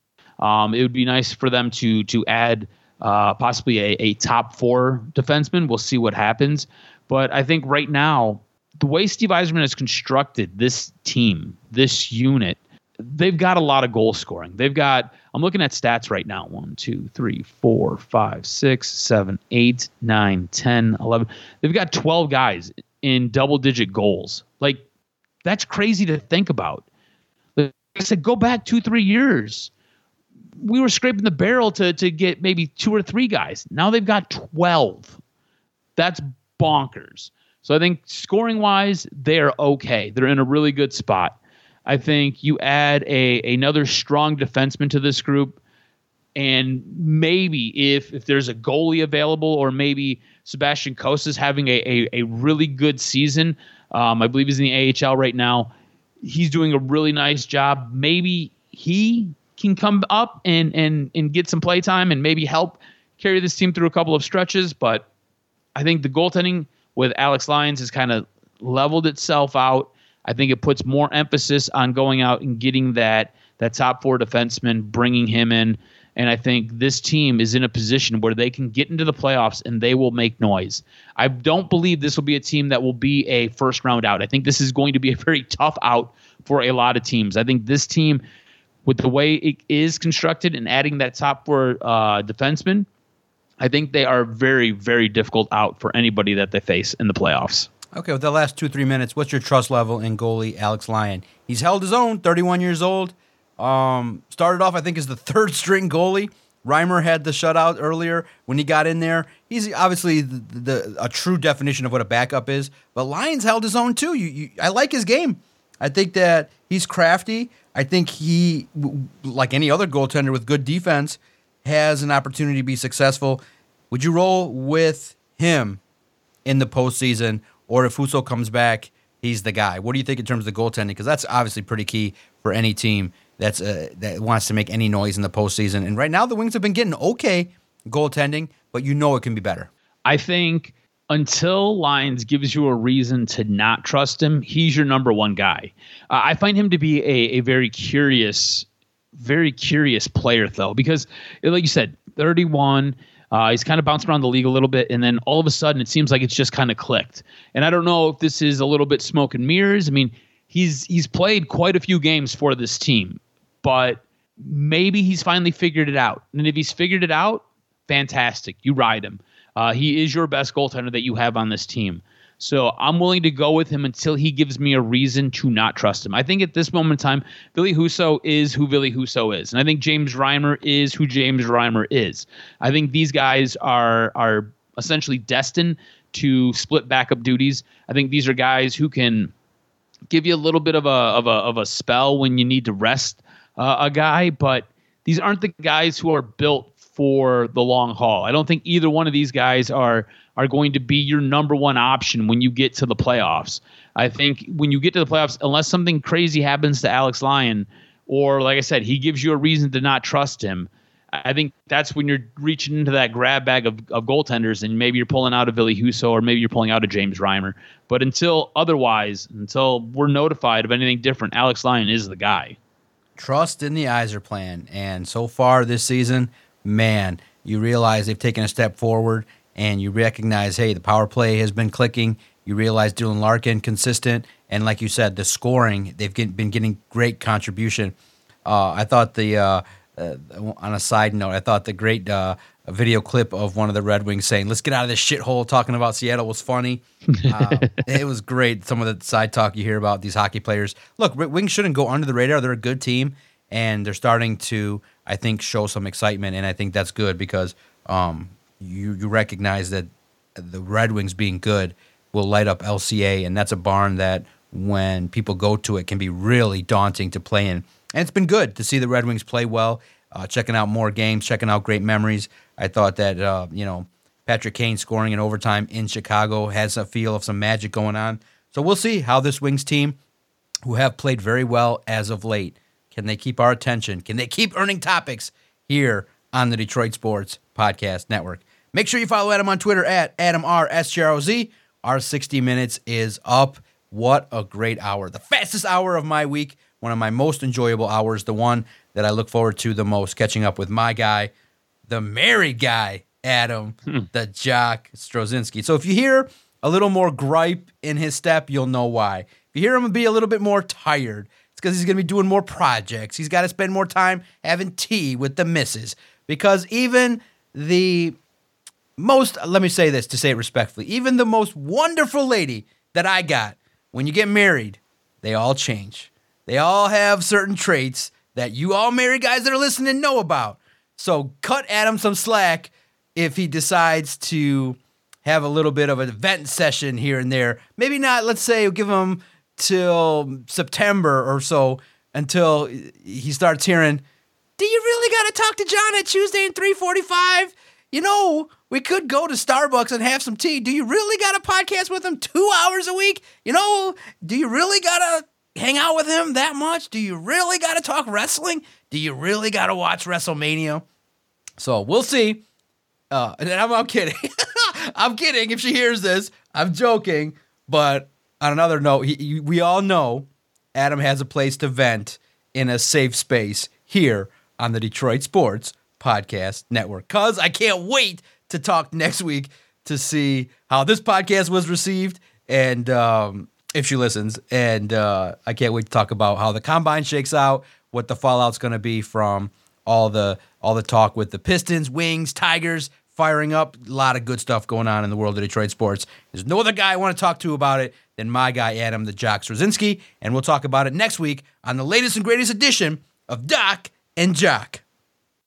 It would be nice for them to add possibly a top 4 defenseman. We'll see what happens. But I think right now, the way Steve Yzerman has constructed this team, this unit, they've got a lot of goal scoring. I'm looking at stats right now. 1, 2, 3, 4, 5, 6, 7, 8, 9, 10, 11. They've got 12 guys in double-digit goals. Like, that's crazy to think about. Like I said, go back 2-3 years. We were scraping the barrel to get maybe 2 or 3 guys. Now they've got 12. That's bonkers. So I think scoring-wise, they're okay. They're in a really good spot. I think you add another strong defenseman to this group, and maybe if there's a goalie available, or maybe Sebastian Cossa is having a really good season. I believe he's in the AHL right now. He's doing a really nice job. Maybe he can come up and get some play time and maybe help carry this team through a couple of stretches. But I think the goaltending with Alex Lyons has kind of leveled itself out. I think it puts more emphasis on going out and getting that top 4 defenseman, bringing him in. And I think this team is in a position where they can get into the playoffs and they will make noise. I don't believe this will be a team that will be a first round out. I think this is going to be a very tough out for a lot of teams. I think this team, with the way it is constructed and adding that top 4 defenseman, I think they are very, very difficult out for anybody that they face in the playoffs. Okay, with the last 2-3 minutes, what's your trust level in goalie Alex Lyon? He's held his own, 31 years old. Started off, I think, as the 3rd string goalie. Reimer had the shutout earlier when he got in there. He's obviously a true definition of what a backup is. But Lyons held his own too. I like his game. I think that He's crafty. I think he, like any other goaltender with good defense, has an opportunity to be successful. Would you roll with him in the postseason, or if Husso comes back, he's the guy? What do you think in terms of the goaltending? Because that's obviously pretty key for any team that wants to make any noise in the postseason. And right now, the Wings have been getting okay goaltending, but you know it can be better. I think until Lyons gives you a reason to not trust him, he's your number one guy. I find him to be a very curious player, though, because, like you said, 31. He's kind of bounced around the league a little bit, and then all of a sudden it seems like it's just kind of clicked. And I don't know if this is a little bit smoke and mirrors. I mean, he's played quite a few games for this team, but maybe he's finally figured it out. And if he's figured it out, fantastic. You ride him. He is your best goaltender that you have on this team. So I'm willing to go with him until he gives me a reason to not trust him. I think at this moment in time, Ville Husso is who Ville Husso is. And I think James Reimer is who James Reimer is. I think these guys are essentially destined to split backup duties. I think these are guys who can give you a little bit of a spell when you need to rest a guy, but these aren't the guys who are built for the long haul. I don't think either one of these guys are going to be your number one option when you get to the playoffs. I think when you get to the playoffs, unless something crazy happens to Alex Lyon, or like I said, he gives you a reason to not trust him, I think that's when you're reaching into that grab bag of goaltenders, and maybe you're pulling out a Ville Husso, or maybe you're pulling out a James Reimer. But until we're notified of anything different, Alex Lyon is the guy. Trust in the Yzer plan. And so far this season, man, you realize they've taken a step forward, and you recognize, hey, the power play has been clicking. You realize Dylan Larkin consistent, and like you said, the scoring, they've been getting great contribution. I thought on a side note, I thought the great video clip of one of the Red Wings saying, "Let's get out of this shithole," talking about Seattle was funny. It was great. Some of the side talk you hear about these hockey players. Look, Wings shouldn't go under the radar. They're a good team, and they're starting to, I think, show some excitement, and I think that's good because you recognize that the Red Wings being good will light up LCA, and that's a barn that when people go to it can be really daunting to play in. And it's been good to see the Red Wings play well, checking out more games, checking out great memories. I thought that, Patrick Kane scoring in overtime in Chicago has a feel of some magic going on. So we'll see how this Wings team, who have played very well as of late, can they keep our attention? Can they keep earning topics here on the Detroit Sports Podcast Network? Make sure you follow Adam on Twitter at AdamRSGROZ. Our 60 Minutes is up. What a great hour. The fastest hour of my week. One of my most enjoyable hours. The one that I look forward to the most. Catching up with my guy, the married guy, Adam, the Jock Strozinski. So if you hear a little more gripe in his step, you'll know why. If you hear him be a little bit more tired, it's because he's going to be doing more projects. He's got to spend more time having tea with the missus. Because even the most, let me say this to say it respectfully, even the most wonderful lady that I got, when you get married, they all change. They all have certain traits that you all married guys that are listening know about. So cut Adam some slack if he decides to have a little bit of a vent session here and there. Maybe not, let's say, we'll give him till September or so until he starts hearing, "Do you really got to talk to John at Tuesday at 3:45? You know, we could go to Starbucks and have some tea. Do you really got a podcast with him 2 hours a week? You know, do you really got to hang out with him that much? Do you really got to talk wrestling? Do you really got to watch WrestleMania?" So we'll see. And I'm kidding. I'm kidding if she hears this. I'm joking. But on another note, we all know Adam has a place to vent in a safe space here on the Detroit Sports Podcast Network. Because I can't wait to talk next week to see how this podcast was received and if she listens. And I can't wait to talk about how the Combine shakes out, what the fallout's going to be from all the talk with the Pistons, Wings, Tigers firing up. A lot of good stuff going on in the world of Detroit sports. There's no other guy I want to talk to about it than my guy, Adam the Jock Strozinski. And we'll talk about it next week on the latest and greatest edition of Doc and Jock.